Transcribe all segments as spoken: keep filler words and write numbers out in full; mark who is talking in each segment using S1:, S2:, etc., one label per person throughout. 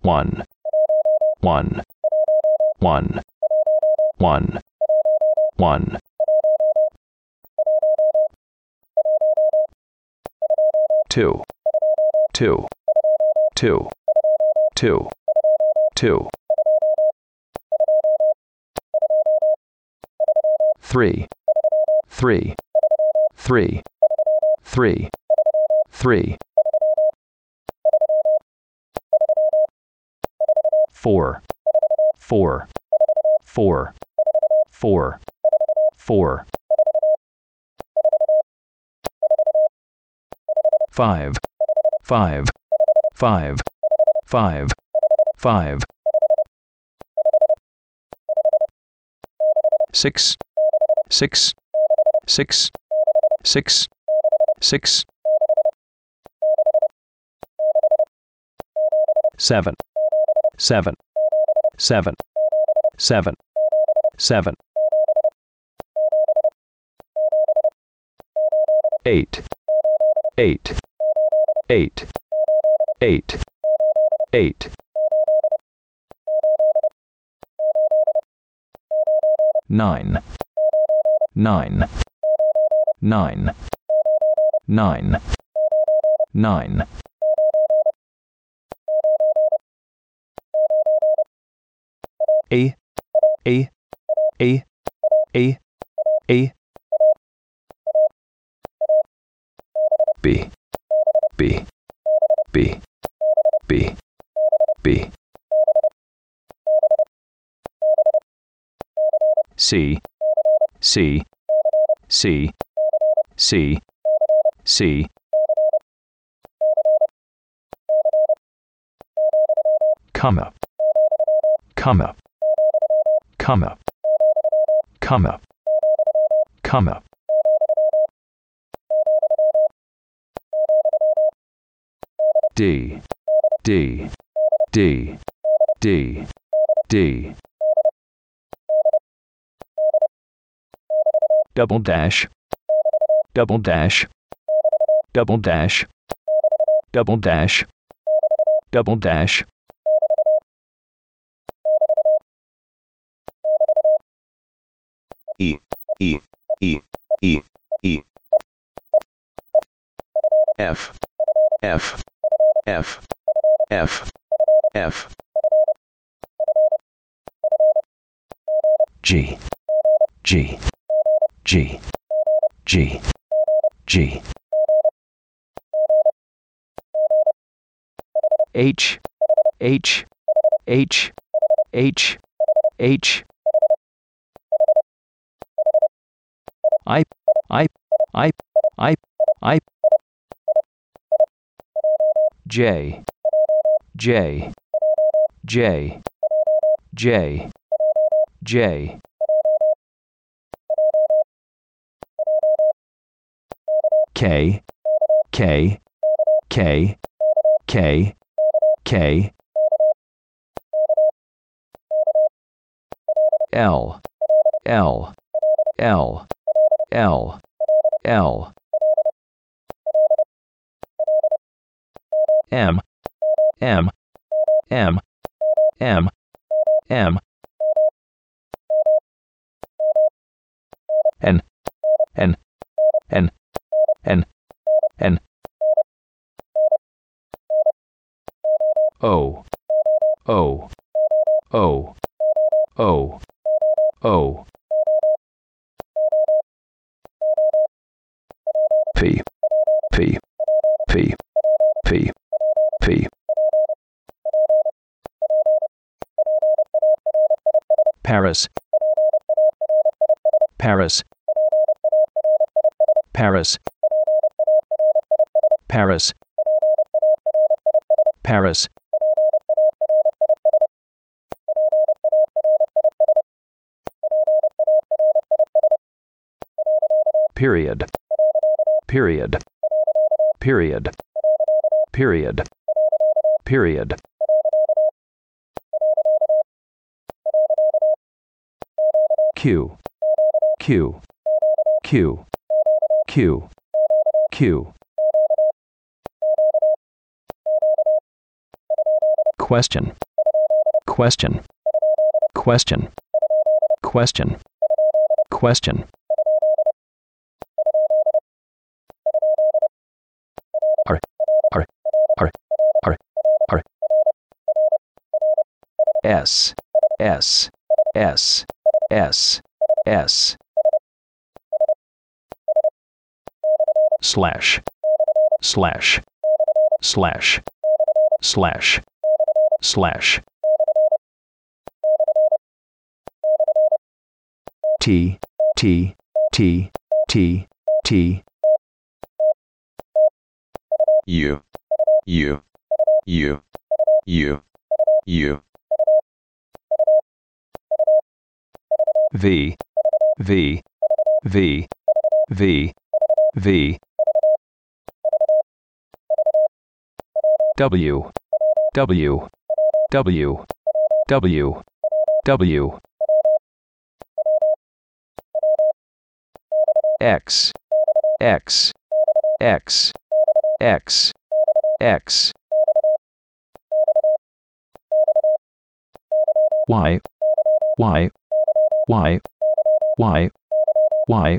S1: one, one, one, one, one. Two, two, two, two, two. Three, three, three, three, three. Four, four, four, four, four. Five, five, five, five, five. Six, six, six, six, six. Seven, seven, seven, seven, seven. Eight, eight, eight, eight, eight. Nine, nine, nine, nine, nine. A, A, A, A, A. B, B, B, B, B. C, C, C, C, C. Comma, comma, comma, comma, comma. D, D, D, D, D. Double dash, double dash, double dash, double dash, double dash.
S2: E, E, E, E, E. F, F, F, F, F.
S1: G, G, G, G, G. H, H, H, H, H. I, I, I, I, I. J, J, J, J, J. K, K, K, K, K. L, L, L, L, L. M, M, M, M, M. N, N, N, N, N. O, O, O, O, O. P, P, P, P, P. Paris, Paris, Paris, Paris, Paris. Period, period, period, period, period. Q, Q, Q, Q, Q. question, question, question, question, question. R, R, R, R, R. S, S, S, S, S. Slash, slash, slash, slash, slash. T, T, T, T, T.
S2: U, U, U, U, U.
S1: V, V, V, V, V. W, W, W, W, W. X, X, X, X, X. Y, Y, Y, Y, Y.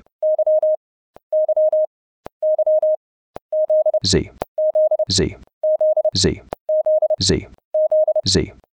S1: Z, Z, Z, Z, Z.